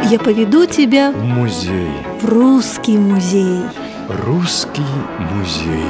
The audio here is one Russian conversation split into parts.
Я поведу тебя в музей. в русский музей. Русский музей.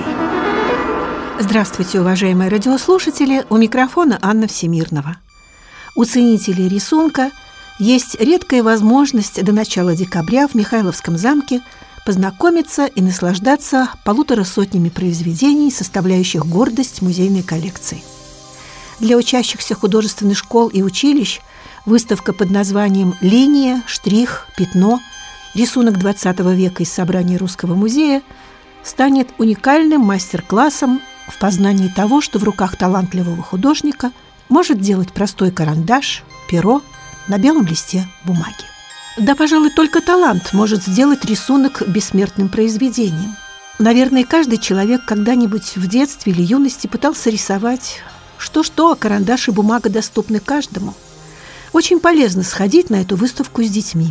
Здравствуйте, уважаемые радиослушатели! У микрофона Анна Всемирнова. У ценителей рисунка есть редкая возможность до начала декабря в Михайловском замке познакомиться и наслаждаться 150 произведений, составляющих гордость музейной коллекции. Для учащихся художественных школ и училищ выставка под названием «Линия, штрих, пятно. Рисунок XX века из собрания Русского музея» станет уникальным мастер-классом в познании того, что в руках талантливого художника может делать простой карандаш, перо на белом листе бумаги. Да, пожалуй, только талант может сделать рисунок бессмертным произведением. Наверное, каждый человек когда-нибудь в детстве или юности пытался рисовать. Что-что, а карандаш и бумага доступны каждому. Очень полезно сходить на эту выставку с детьми.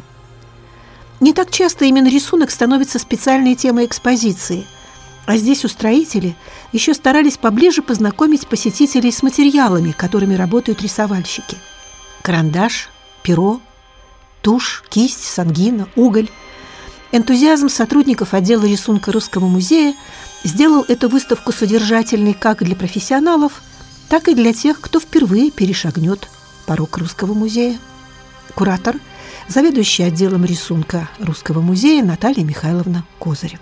Не так часто именно рисунок становится специальной темой экспозиции, а здесь устроители еще старались поближе познакомить посетителей с материалами, которыми работают рисовальщики. Карандаш, перо, тушь, кисть, сангина, уголь. Энтузиазм сотрудников отдела рисунка Русского музея сделал эту выставку содержательной как для профессионалов, так и для тех, кто впервые перешагнет порог Русского музея. Куратор, заведующая отделом рисунка Русского музея Наталья Михайловна Козырева.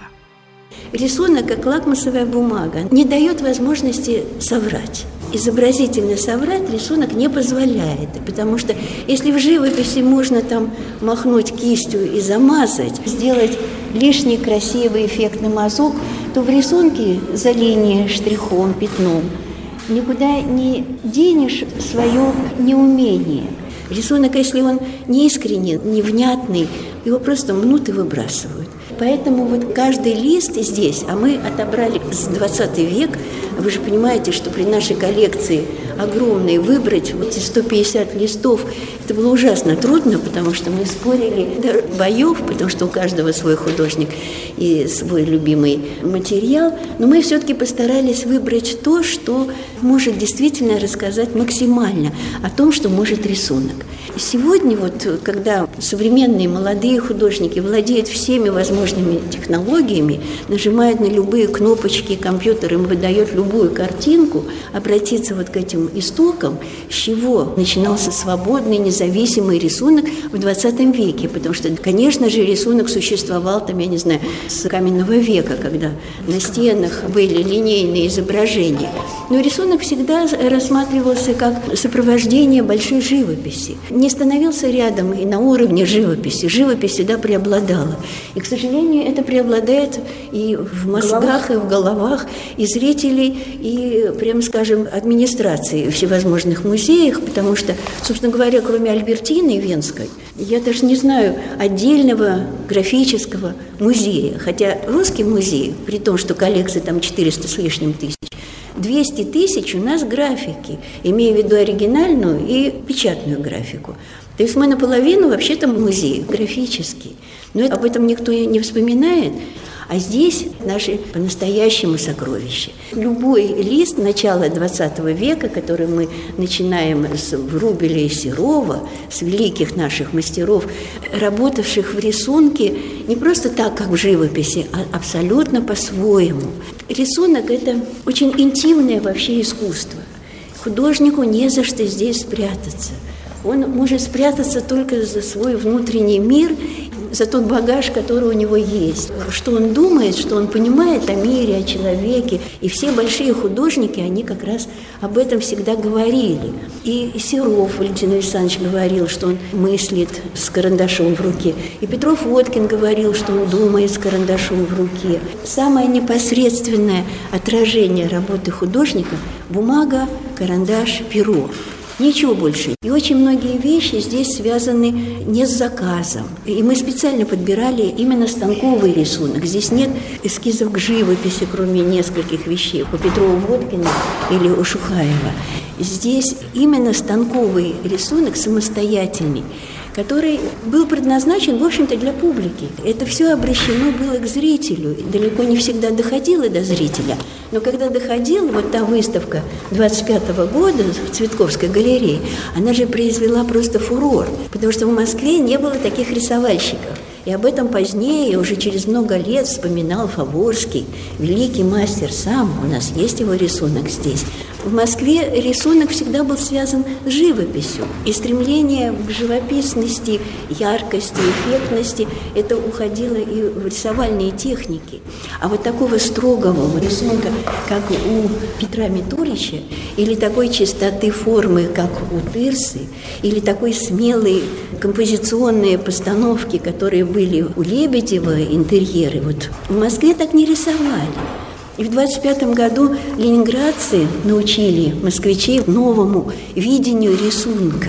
Рисунок, как лакмусовая бумага, не дает возможности соврать. Изобразительно соврать рисунок не позволяет, потому что если в живописи можно там махнуть кистью и замазать, сделать лишний красивый эффектный мазок, то в рисунке за линией, штрихом, пятном никуда не денешь свое неумение. Рисунок, если он не искренний, невнятный, его просто мнут и выбрасывают. Поэтому вот каждый лист здесь, а мы отобрали с 20 век, вы же понимаете, что при нашей коллекции огромной выбрать вот эти 150 листов, это было ужасно трудно, потому что мы спорили до боев, потому что у каждого свой художник и свой любимый материал, но мы все-таки постарались выбрать то, что может действительно рассказать максимально о том, что может рисунок. Сегодня вот, когда современные молодые художники владеют всеми возможными технологиями, нажимают на любые кнопочки, компьютер им выдает любую картинку, обратиться вот к этим истокам, с чего начинался свободный, независимый рисунок в 20 веке, потому что, конечно же, рисунок существовал там, я не знаю, с каменного века, когда на стенах были линейные изображения. Но рисунок всегда рассматривался как сопровождение большой живописи. Не становился рядом и на уровне живописи. Живопись всегда преобладала. И, к сожалению, это преобладает и в мозгах, и в головах, и зрителей, и, прямо скажем, администрации всевозможных музеях, потому что, собственно говоря, кроме Альбертины Венской, я даже не знаю отдельного графического музея. Хотя Русский музей, при том, что коллекция там 400 с лишним тысяч, 200 тысяч у нас графики, имея в виду оригинальную и печатную графику. То есть мы наполовину вообще-то музей графический. Но об этом никто не вспоминает. А здесь наши по-настоящему сокровища. Любой лист начала XX века, который мы начинаем с Врубеля и Серова, с великих наших мастеров, работавших в рисунке не просто так, как в живописи, а абсолютно по-своему. Рисунок – это очень интимное вообще искусство. Художнику не за что здесь спрятаться. Он может спрятаться только за свой внутренний мир, за тот багаж, который у него есть. Что он думает, что он понимает о мире, о человеке. И все большие художники, они как раз об этом всегда говорили. И Серов Валентин Александрович говорил, что он мыслит с карандашом в руке. И Петров-Водкин говорил, что он думает с карандашом в руке. Самое непосредственное отражение работы художника – бумага, карандаш, перо. Ничего больше. И очень многие вещи здесь связаны не с заказом. И мы специально подбирали именно станковый рисунок. Здесь нет эскизов к живописи, кроме нескольких вещей. У Петрова-Водкина или у Шухаева. Здесь именно станковый рисунок самостоятельный, который был предназначен, в общем-то, для публики. Это все обращено было к зрителю. Далеко не всегда доходило до зрителя. Но когда доходило, вот та выставка 25-го года в Цветковской галерее, она же произвела просто фурор, потому что в Москве не было таких рисовальщиков. И об этом позднее, уже через много лет, вспоминал Фаворский, великий мастер сам. У нас есть его рисунок здесь. В Москве рисунок всегда был связан с живописью. И стремление к живописности, яркости, эффектности, это уходило и в рисовальные техники. А вот такого строгого рисунка, как у Петра Митурича, или такой чистоты формы, как у Тырсы, или такой смелой композиционные постановки, которые были у Лебедева, интерьеры, вот в Москве так не рисовали. И в 25-м году ленинградцы научили москвичей новому видению рисунка.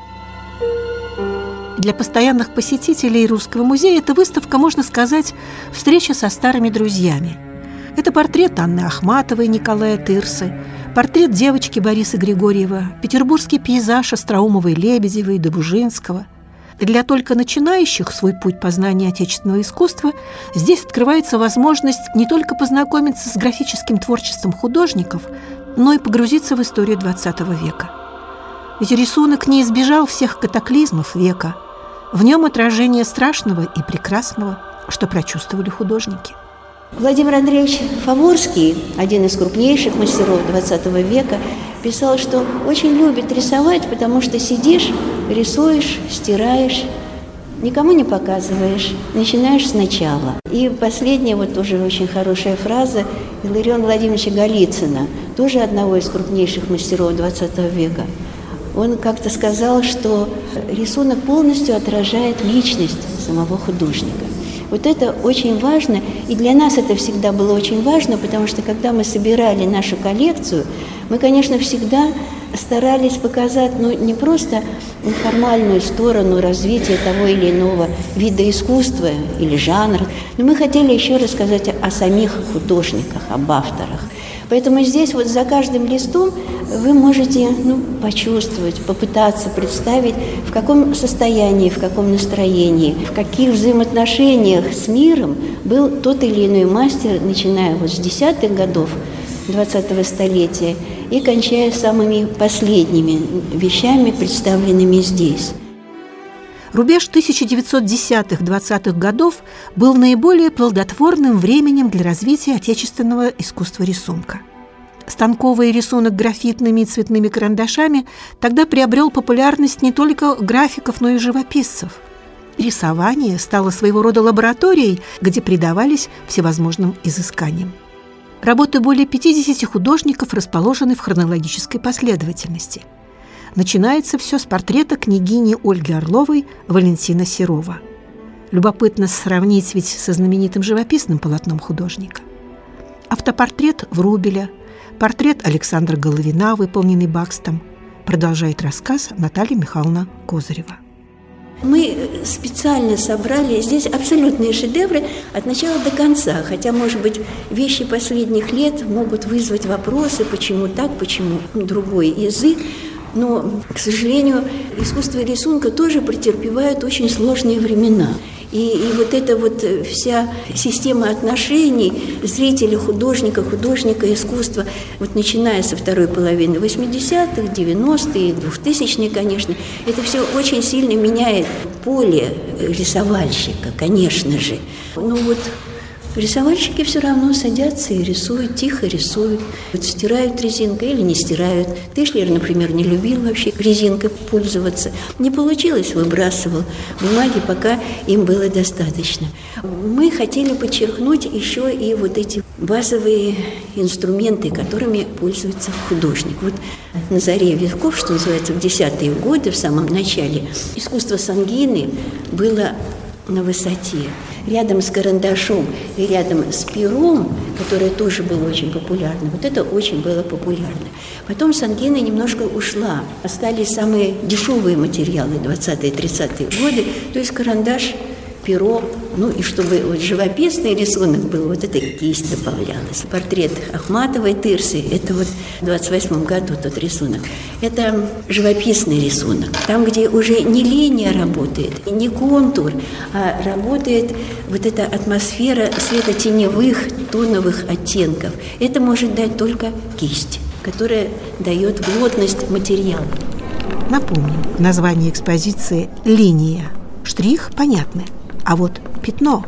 Для постоянных посетителей Русского музея эта выставка, можно сказать, встреча со старыми друзьями. Это портрет Анны Ахматовой, Николая Тырсы, портрет девочки Бориса Григорьева, петербургский пейзаж Остроумовой, Лебедевой, Добужинского. Для только начинающих свой путь познания отечественного искусства здесь открывается возможность не только познакомиться с графическим творчеством художников, но и погрузиться в историю XX века. Ведь рисунок не избежал всех катаклизмов века. В нем отражение страшного и прекрасного, что прочувствовали художники. Владимир Андреевич Фаворский, один из крупнейших мастеров XX века, писал, что очень любит рисовать, потому что сидишь, рисуешь, стираешь, никому не показываешь, начинаешь сначала. И последняя, вот тоже очень хорошая фраза Иллариона Владимировича Голицына, тоже одного из крупнейших мастеров XX века. Он как-то сказал, что рисунок полностью отражает личность самого художника. Вот это очень важно, и для нас это всегда было очень важно, потому что когда мы собирали нашу коллекцию, мы, конечно, всегда старались показать, не просто формальную сторону развития того или иного вида искусства или жанра, но мы хотели еще рассказать о самих художниках, об авторах. Поэтому здесь вот за каждым листом вы можете почувствовать, попытаться представить, в каком состоянии, в каком настроении, в каких взаимоотношениях с миром был тот или иной мастер, начиная вот с 10-х годов 20-го столетия и кончая самыми последними вещами, представленными здесь. Рубеж 1910-20-х годов был наиболее плодотворным временем для развития отечественного искусства рисунка. Станковый рисунок графитными и цветными карандашами тогда приобрел популярность не только графиков, но и живописцев. Рисование стало своего рода лабораторией, где предавались всевозможным изысканиям. Работы более 50 художников расположены в хронологической последовательности. Начинается все с портрета княгини Ольги Орловой Валентина Серова. Любопытно сравнить ведь со знаменитым живописным полотном художника. Автопортрет Врубеля, портрет Александра Головина, выполненный Бакстом, продолжает рассказ Наталья Михайловна Козырева. Мы специально собрали здесь абсолютные шедевры от начала до конца, хотя, может быть, вещи последних лет могут вызвать вопросы, почему так, почему другой язык. Но, к сожалению, искусство рисунка тоже претерпевает очень сложные времена. И вот эта вот вся система отношений зрителя, художника, искусства, вот начиная со второй половины 80-х, 90-е, 2000-е, конечно, это все очень сильно меняет поле рисовальщика, конечно же. Но вот рисовальщики все равно садятся и рисуют, тихо рисуют. Вот стирают резинкой или не стирают. Тышлер, например, не любил вообще резинкой пользоваться. Не получилось, выбрасывал бумаги, пока им было достаточно. Мы хотели подчеркнуть еще и вот эти базовые инструменты, которыми пользуется художник. Вот на заре веков, что называется, в 10-е годы, в самом начале, искусство сангины было на высоте. Рядом с карандашом и рядом с пером, которое тоже было очень популярно, вот это очень было популярно. Потом сангина немножко ушла. Остались самые дешевые материалы 20-е, 30-е годы, то есть карандаш перо, ну и чтобы вот живописный рисунок был, вот эта кисть добавлялась. Портрет Ахматовой Тырсы, это вот в 28 году тот рисунок. Это живописный рисунок, там, где уже не линия работает, не контур, а работает вот эта атмосфера светотеневых, тоновых оттенков. Это может дать только кисть, которая дает плотность материала. Напомним, название экспозиции «Линия». Штрих понятно, а вот пятно,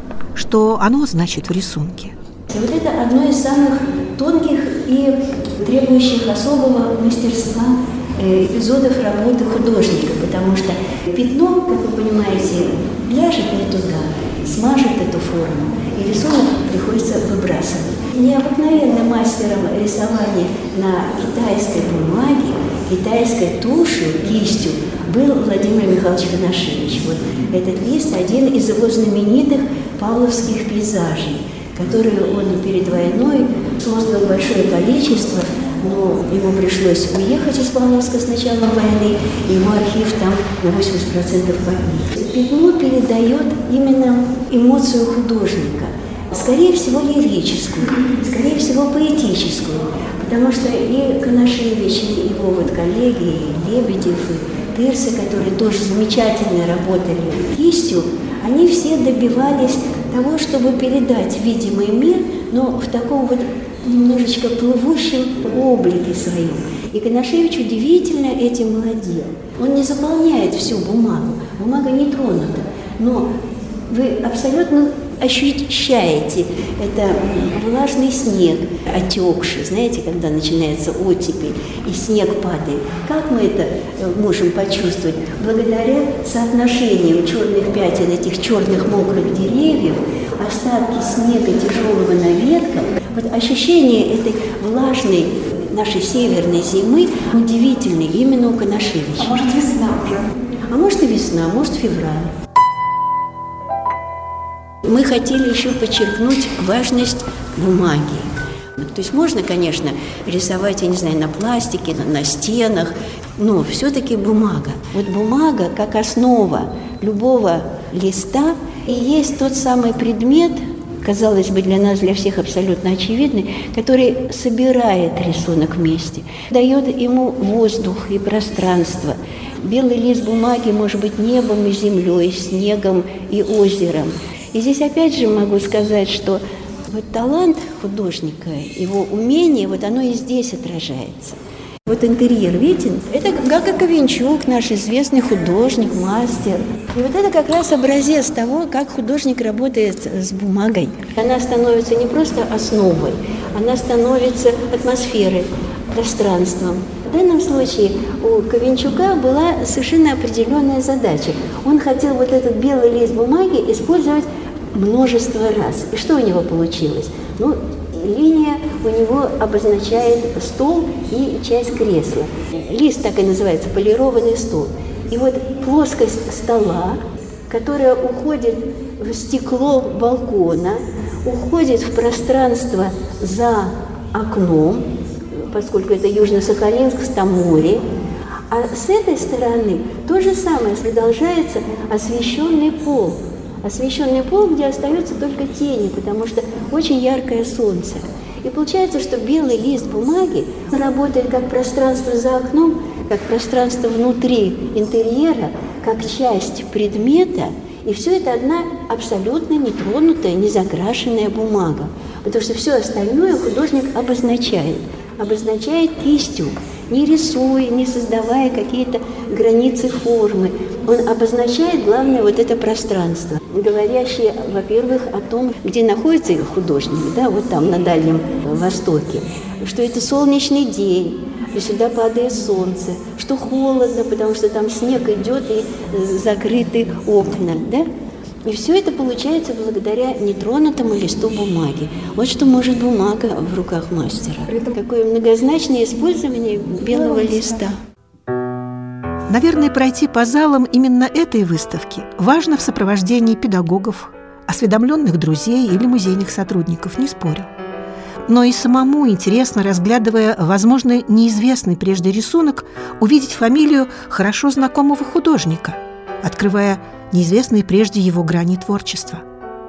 что оно значит в рисунке? И вот это одно из самых тонких и требующих особого мастерства эпизодов работы художника, потому что пятно, как вы понимаете, ляжет не туда, смажет эту форму, и рисунок приходится выбрасывать. Необыкновенным мастером рисования на китайской бумаге, китайской тушью, кистью, был Владимир Михайлович Конашевич. Вот этот лист – один из его знаменитых павловских пейзажей, которые он перед войной создал большое количество, но ему пришлось уехать из Павловска с началом войны, и его архив там на 80% погиб. Пятно передает именно эмоцию художника, скорее всего лирическую, скорее всего поэтическую, потому что и Конашевич, и его вот коллеги, и Лебедев, и Тырса, которые тоже замечательно работали кистью, они все добивались того, чтобы передать видимый мир, но в таком вот немножечко плывущем облике своем. И Конашевич удивительно этим владел. Он не заполняет всю бумагу, бумага не тронута, но вы абсолютно ощущаете это влажный снег, отекший, знаете, когда начинается оттепель и снег падает. Как мы это можем почувствовать? Благодаря соотношению черных пятен этих черных мокрых деревьев, остатки снега тяжелого на ветках, вот ощущение этой влажной нашей северной зимы удивительное именно у Конашевича. А может, весна уже? А может и весна, может февраль. Мы хотели еще подчеркнуть важность бумаги. То есть можно, конечно, рисовать, я не знаю, на пластике, на стенах, но все-таки бумага. Вот бумага как основа любого листа и есть тот самый предмет, казалось бы, для нас, для всех абсолютно очевидный, который собирает рисунок вместе, дает ему воздух и пространство. Белый лист бумаги может быть небом и землей, снегом и озером. И здесь опять же могу сказать, что вот талант художника, его умение, вот оно и здесь отражается. Вот интерьер, видите, это Гака Ковенчук, наш известный художник, мастер. И вот это как раз образец того, как художник работает с бумагой. Она становится не просто основой, она становится атмосферой, пространством. В данном случае у Ковенчука была совершенно определенная задача. Он хотел вот этот белый лист бумаги использовать множество раз. И что у него получилось? Ну, линия у него обозначает стол и часть кресла. Лист так и называется, полированный стол. И вот плоскость стола, которая уходит в стекло балкона, уходит в пространство за окном, поскольку это Южно-Сахалинск, там море. А с этой стороны то же самое продолжается освещенный пол. Освещенный пол, где остаются только тени, потому что очень яркое солнце. И получается, что белый лист бумаги работает как пространство за окном, как пространство внутри интерьера, как часть предмета. И все это одна абсолютно нетронутая, незакрашенная бумага. Потому что все остальное художник обозначает кистью, не рисуя, не создавая какие-то границы формы. Он обозначает, главное, вот это пространство, говорящее, во-первых, о том, где находится художник, да, вот там, на Дальнем Востоке, что это солнечный день, и сюда падает солнце, что холодно, потому что там снег идет и закрыты окна, да? И все это получается благодаря нетронутому листу бумаги. Вот что может бумага в руках мастера. Какое многозначное использование белого листа. Наверное, пройти по залам именно этой выставки важно в сопровождении педагогов, осведомленных друзей или музейных сотрудников, не спорю. Но и самому интересно, разглядывая, возможно, неизвестный прежде рисунок, увидеть фамилию хорошо знакомого художника, открывая неизвестные прежде его грани творчества.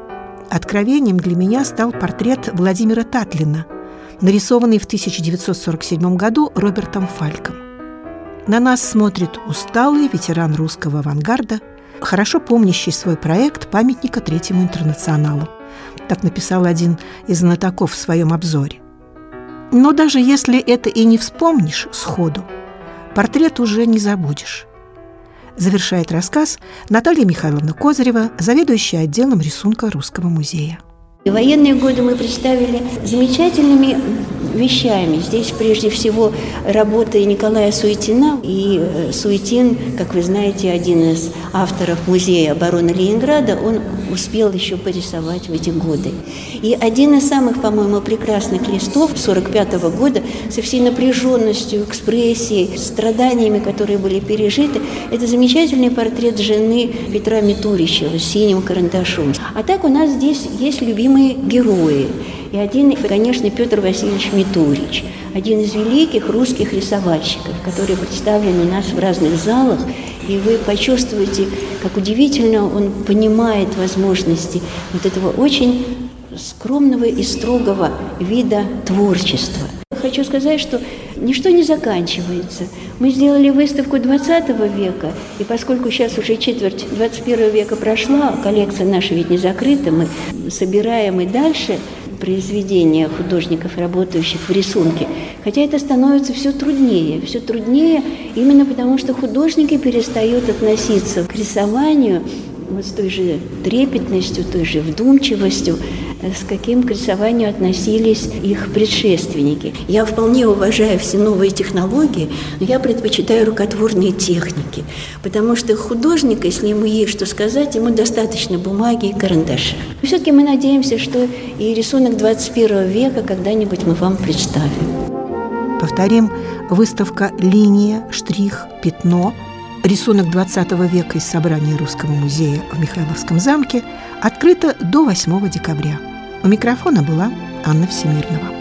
Откровением для меня стал портрет Владимира Татлина, нарисованный в 1947 году Робертом Фальком. На нас смотрит усталый ветеран русского авангарда, хорошо помнящий свой проект памятника Третьему интернационалу. Так написал один из знатоков в своем обзоре. Но даже если это и не вспомнишь сходу, портрет уже не забудешь. Завершает рассказ Наталья Михайловна Козырева, заведующая отделом рисунка Русского музея. В военные годы мы представили замечательными вещами. Здесь прежде всего работы Николая Суетина. И Суетин, как вы знаете, один из авторов Музея обороны Ленинграда, он успел еще порисовать в эти годы. И один из самых, по-моему, прекрасных листов 1945 года со всей напряженностью, экспрессией, страданиями, которые были пережиты, это замечательный портрет жены Петра Митуричева с синим карандашом. А так у нас здесь есть любимые герои. И один, конечно, Петр Васильевич Митурич, один из великих русских рисовальщиков, который представлен у нас в разных залах, и вы почувствуете, как удивительно он понимает возможности вот этого очень скромного и строгого вида творчества. Хочу сказать, что ничто не заканчивается. Мы сделали выставку 20 века, и поскольку сейчас уже четверть 21 века прошла, коллекция наша ведь не закрыта, мы собираем и дальше произведения художников, работающих в рисунке. Хотя это становится все труднее именно потому, что художники перестают относиться к рисованию вот с той же трепетностью, той же вдумчивостью, с каким к рисованию относились их предшественники. Я вполне уважаю все новые технологии, но я предпочитаю рукотворные техники, потому что художник, если ему есть что сказать, ему достаточно бумаги и карандаша. Все-таки мы надеемся, что и рисунок 21 века когда-нибудь мы вам представим. Повторим, выставка «Линия, штрих, пятно», рисунок 20 века из собрания Русского музея в Михайловском замке открыта до 8 декабря. У микрофона была Анна Всемирнова.